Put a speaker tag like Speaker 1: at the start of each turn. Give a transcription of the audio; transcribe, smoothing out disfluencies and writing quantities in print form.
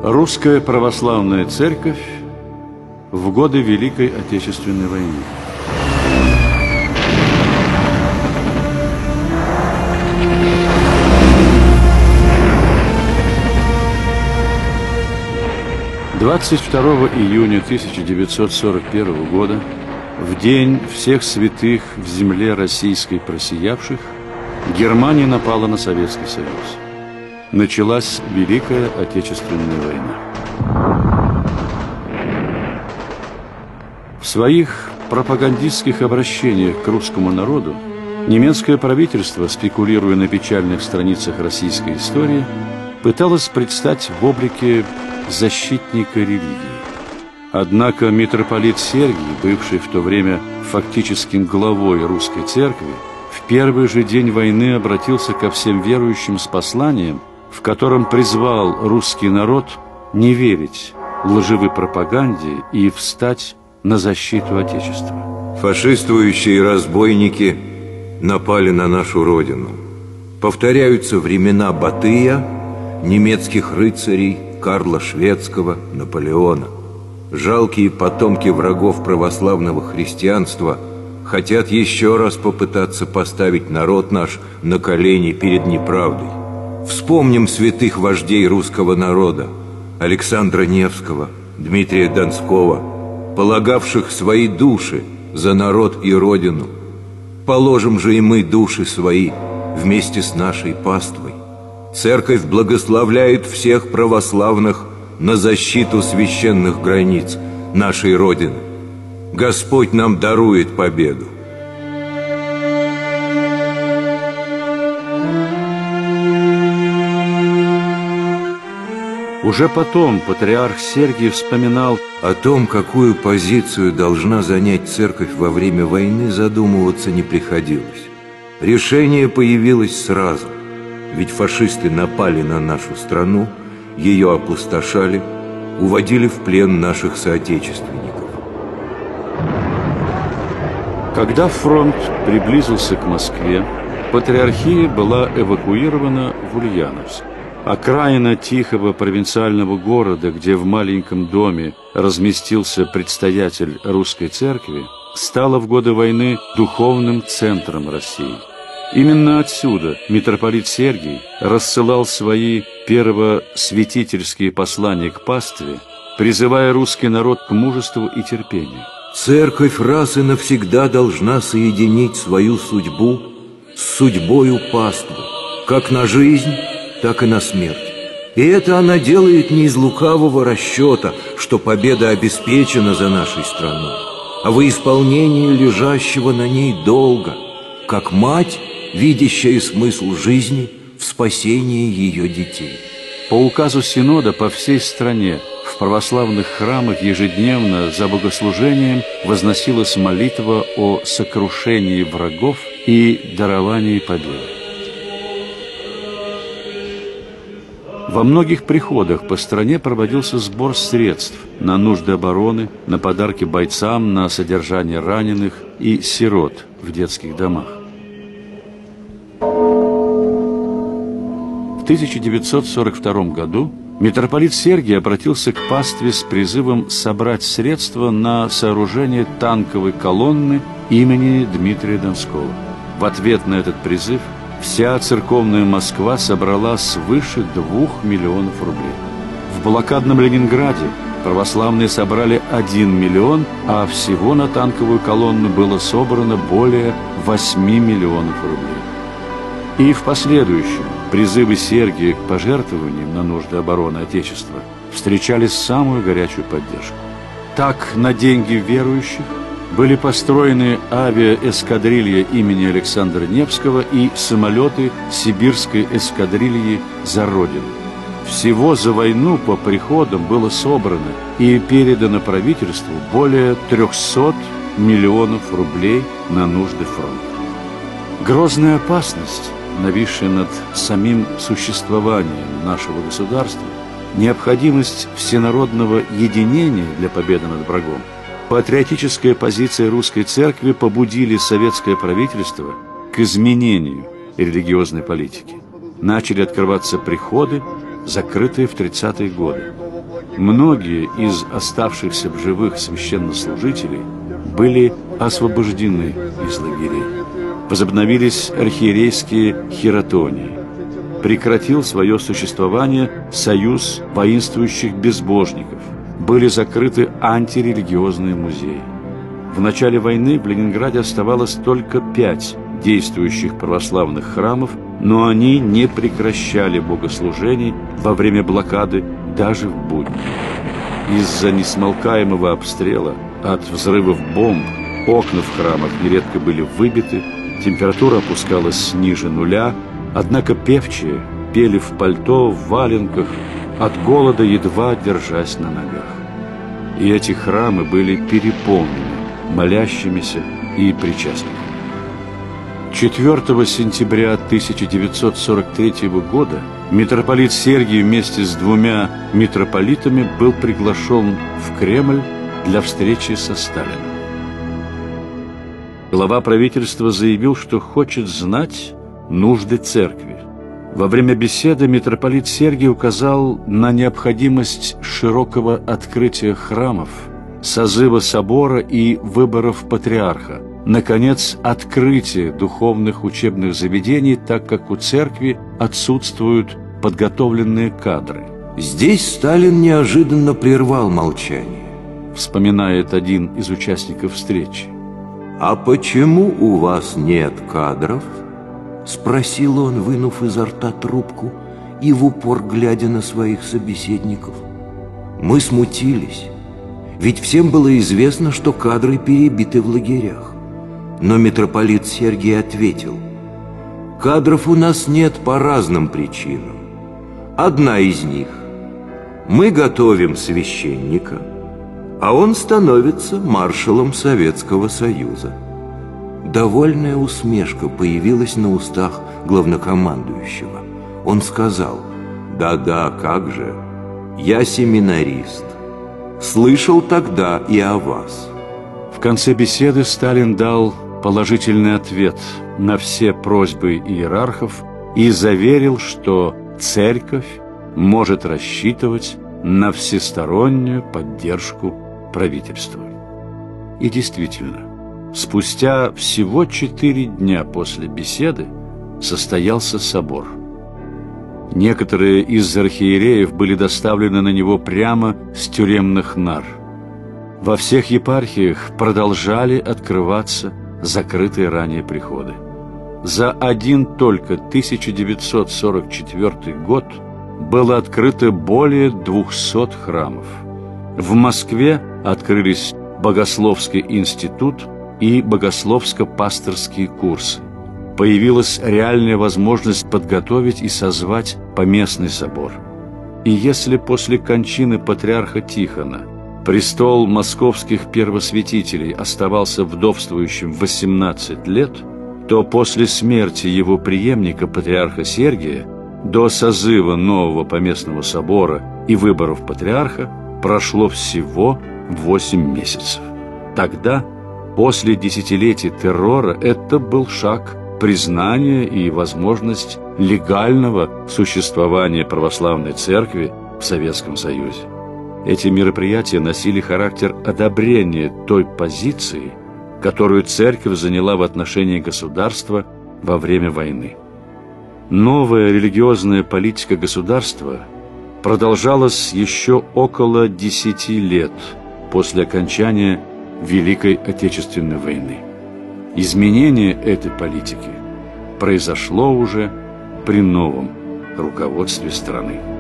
Speaker 1: Русская православная церковь в годы Великой Отечественной войны. «22 июня 1941 года, в день всех святых в земле российской просиявших, Германия напала на Советский Союз. Началась Великая Отечественная война. В своих пропагандистских обращениях к русскому народу немецкое правительство, спекулируя на печальных страницах российской истории, пыталось предстать в облике защитника религии. Однако митрополит Сергий, бывший в то время фактическим главой русской церкви, в первый же день войны обратился ко всем верующим с посланием, в котором призвал русский народ не верить лживой пропаганде и встать на защиту Отечества.
Speaker 2: Фашистующие разбойники напали на нашу родину. Повторяются времена Батыя, немецких рыцарей, Карла Шведского, Наполеона. Жалкие потомки врагов православного христианства хотят еще раз попытаться поставить народ наш на колени перед неправдой. Вспомним святых вождей русского народа: Александра Невского, Дмитрия Донского, полагавших свои души за народ и родину. Положим же и мы души свои вместе с нашей паствой. Церковь благословляет всех православных на защиту священных границ нашей Родины. Господь нам дарует победу.
Speaker 1: Уже потом патриарх Сергий вспоминал
Speaker 2: о том, какую позицию должна занять церковь во время войны, задумываться не приходилось. Решение появилось сразу, ведь фашисты напали на нашу страну, ее опустошали, уводили в плен наших соотечественников.
Speaker 1: Когда фронт приблизился к Москве, патриархия была эвакуирована в Ульяновск. Окраина тихого провинциального города, где в маленьком доме разместился предстоятель русской церкви, стала в годы войны духовным центром России. Именно отсюда митрополит Сергий рассылал свои первосвятительские послания к пастве, призывая русский народ к мужеству и терпению.
Speaker 2: Церковь раз и навсегда должна соединить свою судьбу с судьбою паствы, как на жизнь, так и на смерть. И это она делает не из лукавого расчета, что победа обеспечена за нашей страной, а во исполнении лежащего на ней долга, как мать, видящая смысл жизни в спасении ее детей.
Speaker 1: По указу Синода по всей стране в православных храмах ежедневно за богослужением возносилась молитва о сокрушении врагов и даровании победы. Во многих приходах по стране проводился сбор средств на нужды обороны, на подарки бойцам, на содержание раненых и сирот в детских домах. В 1942 году митрополит Сергий обратился к пастве с призывом собрать средства на сооружение танковой колонны имени Дмитрия Донского. В ответ на этот призыв вся церковная Москва собрала свыше 2 миллионов рублей. В блокадном Ленинграде православные собрали 1 миллион, а всего на танковую колонну было собрано более 8 миллионов рублей. И в последующем призывы Сергия к пожертвованиям на нужды обороны Отечества встречали самую горячую поддержку. Так, на деньги верующих были построены авиаэскадрилья имени Александра Невского и самолеты сибирской эскадрильи «За Родину». Всего за войну по приходам было собрано и передано правительству более 300 миллионов рублей на нужды фронта. Грозная опасность, нависшая над самим существованием нашего государства, необходимость всенародного единения для победы над врагом, патриотическая позиция русской церкви побудили советское правительство к изменению религиозной политики. Начали открываться приходы, закрытые в 30-е годы. многие из оставшихся в живых священнослужителей были освобождены из лагерей. Возобновились архиерейские хиротонии. Прекратил свое существование союз воинствующих безбожников. Были закрыты антирелигиозные музеи. В начале войны в Ленинграде оставалось только 5 действующих православных храмов, но они не прекращали богослужений во время блокады даже в будни. Из-за несмолкаемого обстрела, от взрывов бомб, окна в храмах нередко были выбиты, температура опускалась ниже нуля, однако певчие пели в пальто, в валенках, от голода едва держась на ногах. И эти храмы были переполнены молящимися и причастными. 4 сентября 1943 года митрополит Сергий вместе с 2 митрополитами был приглашен в Кремль для встречи со Сталиным. Глава правительства заявил, что хочет знать нужды церкви. Во время беседы митрополит Сергий указал на необходимость широкого открытия храмов, созыва собора и выборов патриарха. Наконец, открытие духовных учебных заведений, так как у церкви отсутствуют подготовленные кадры.
Speaker 2: Здесь Сталин неожиданно прервал молчание.
Speaker 1: Вспоминает один из участников встречи.
Speaker 2: «А почему у вас нет кадров?» — спросил он, вынув изо рта трубку и в упор глядя на своих собеседников. Мы смутились, ведь всем было известно, что кадры перебиты в лагерях. Но митрополит Сергий ответил: «Кадров у нас нет по разным причинам. Одна из них — мы готовим священника, а он становится маршалом Советского Союза». Довольная усмешка появилась на устах главнокомандующего. Он сказал: «Да-да, как же, я семинарист. Слышал тогда и о вас».
Speaker 1: В конце беседы Сталин дал положительный ответ на все просьбы иерархов и заверил, что церковь может рассчитывать на всестороннюю поддержку правительства. И действительно, спустя всего 4 дня после беседы состоялся собор. Некоторые из архиереев были доставлены на него прямо с тюремных нар. Во всех епархиях продолжали открываться закрытые ранее приходы. За один только 1944 год было открыто более 200 храмов. В Москве открылись Богословский институт и богословско-пасторские курсы. Появилась реальная возможность подготовить и созвать поместный собор. И если после кончины патриарха Тихона престол московских первосвятителей оставался вдовствующим 18 лет, то после смерти его преемника, патриарха Сергия, до созыва нового поместного собора и выборов патриарха прошло всего 8 месяцев. Тогда, после десятилетий террора, это был шаг признания и возможность легального существования православной церкви в Советском Союзе. Эти мероприятия носили характер одобрения той позиции, которую церковь заняла в отношении государства во время войны. Новая религиозная политика государства продолжалась еще около 10 лет после окончания Великой Отечественной войны. Изменение этой политики произошло уже при новом руководстве страны.